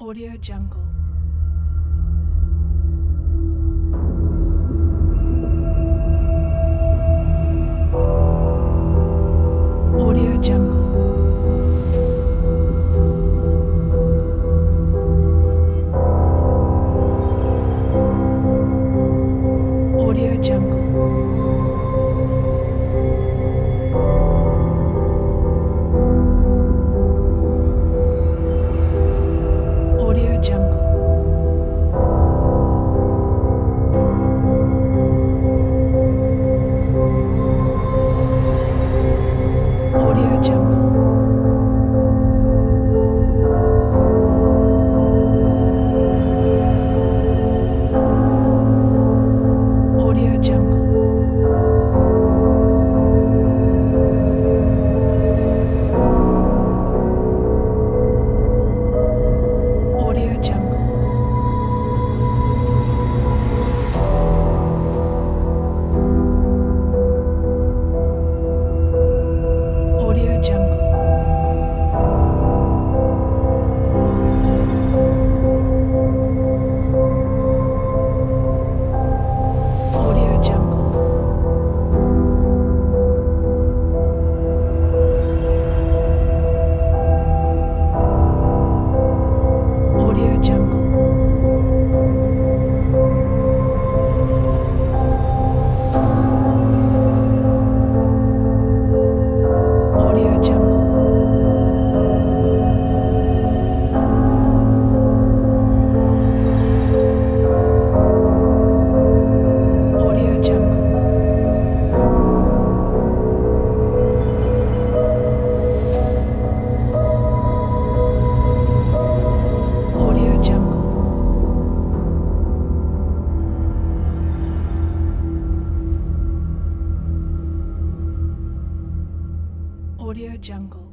Audio Jungle. Audio Jungle. Audio Jungle. Audio Jungle. Audio Jungle. Audio Jungle. Audio Jungle. Audio Jungle. Audio Jungle. Audio Jungle. Audio Jungle. Audio Jungle. Audio Jungle. Audio Jungle.